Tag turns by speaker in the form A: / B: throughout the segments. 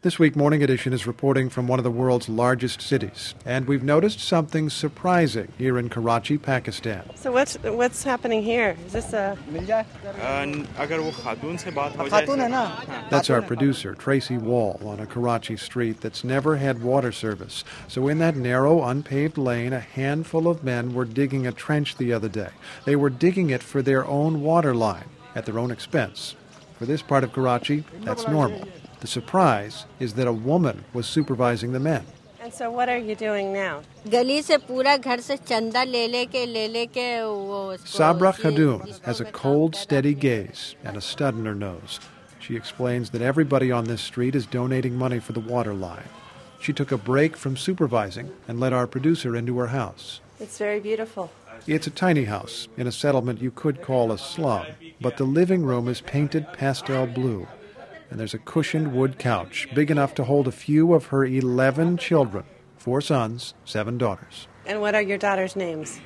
A: This week, Morning Edition is reporting from one of the world's largest cities, and we've noticed something surprising here in Karachi, Pakistan.
B: So what's happening here? Is this a...
A: That's our producer, Tracy Wall, on a Karachi street that's never had water service. So in that narrow, unpaved lane, a handful of men were digging a trench the other day. They were digging it for their own water line, at their own expense. For this part of Karachi, that's normal. The surprise is that a woman was supervising the men.
B: And so what are you doing now?
A: Sabra Khadoon has a cold, steady gaze and a stud in her nose. She explains that everybody on this street is donating money for the water line. She took a break from supervising and let our producer into her house.
B: It's very beautiful.
A: It's a tiny house in a settlement you could call a slum, but the living room is painted pastel blue. And there's a cushioned wood couch, big enough to hold a few of her 11 children, 4 sons, 7 daughters.
B: And what are your daughters' names?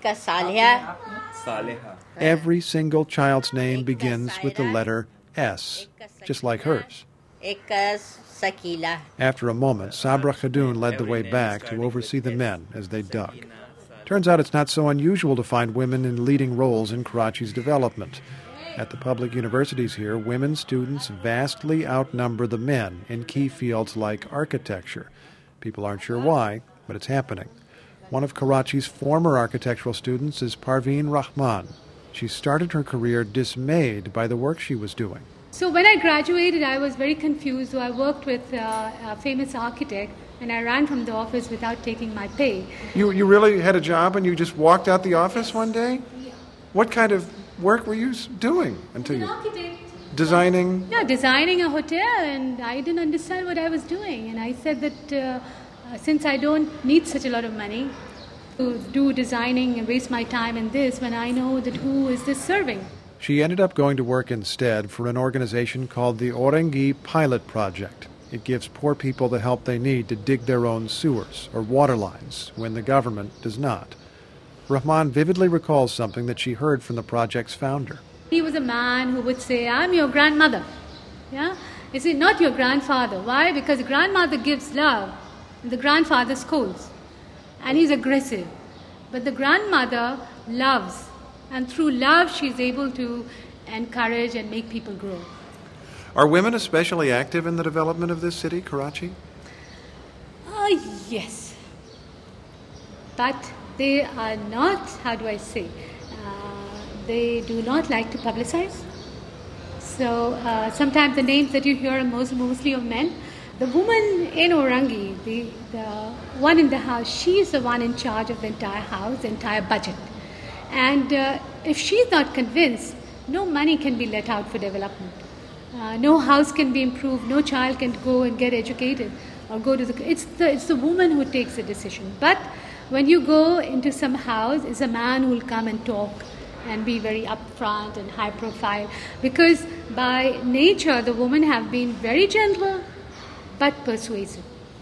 A: Every single child's name begins with the letter S, just like hers. After a moment, Sabra Khadoon led the way back to oversee the men as they dug. Turns out it's not so unusual to find women in leading roles in Karachi's development. At the public universities here, women students vastly outnumber the men in key fields like architecture. People aren't sure why, but it's happening. One of Karachi's former architectural students is Parveen Rahman. She started her career dismayed by the work she was doing.
C: So when I graduated, I was very confused. So I worked with a famous architect, and I ran from the office without taking my pay.
A: You really had a job and you just walked out the office one day?
C: Yeah.
A: What kind of work were you doing until
C: An
A: you...
C: architect.
A: Designing?
C: Yeah, designing a hotel, and I didn't understand what I was doing. And I said that since I don't need such a lot of money to do designing and waste my time in this, when I know that who is this serving?
A: She ended up going to work instead for an organization called the Orangi Pilot Project. It gives poor people the help they need to dig their own sewers or water lines when the government does not. Rahman vividly recalls something that she heard from the project's founder.
C: He was a man who would say, I'm your grandmother. Yeah? Is it not your grandfather? Why? Because the grandmother gives love and the grandfather scolds. And he's aggressive. But the grandmother loves. And through love, she's able to encourage and make people grow.
A: Are women especially active in the development of this city, Karachi?
C: Yes. But they are not, how do I say, they do not like to publicize. So sometimes the names that you hear are mostly of men. The woman in Orangi, the one in the house, she's the one in charge of the entire house, the entire budget. And if she's not convinced, no money can be let out for development. No house can be improved, no child can go and get educated or go to the... It's the woman who takes the decision. But when you go into some house, it's a man who will come and talk and be very upfront and high profile. Because by nature, the women have been very gentle but persuasive.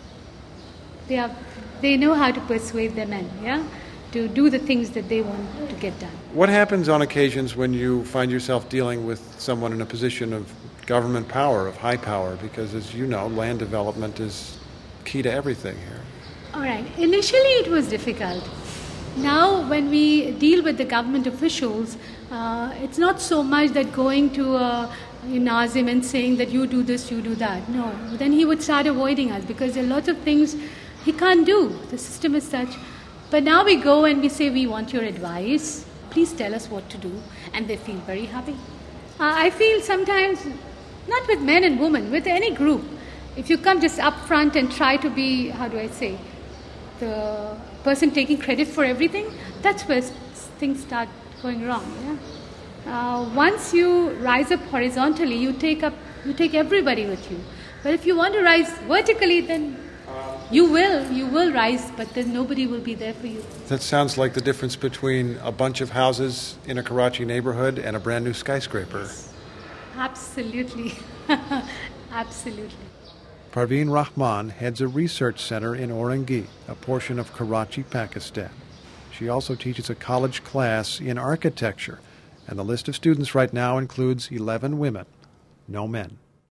C: They know how to persuade their men, yeah, to do the things that they want to get done.
A: What happens on occasions when you find yourself dealing with someone in a position of government power, of high power? Because, as you know, land development is key to everything here.
C: All right. Initially, it was difficult. Now, when we deal with the government officials, it's not so much that going to Nazim and saying that you do this, you do that. No. Then he would start avoiding us because there are lots of things he can't do. The system is such. But now we go and we say, we want your advice. Please tell us what to do. And they feel very happy. I feel sometimes, not with men and women, with any group, if you come just up front and try to be, how do I say, the person taking credit for everything, that's where things start going wrong. Yeah? Once you rise up horizontally, you take everybody with you. But if you want to rise vertically, then you will rise, but then nobody will be there for you.
A: That sounds like the difference between a bunch of houses in a Karachi neighborhood and a brand new skyscraper.
C: Absolutely. Absolutely.
A: Parveen Rahman heads a research center in Orangi, a portion of Karachi, Pakistan. She also teaches a college class in architecture, and the list of students right now includes 11 women, no men.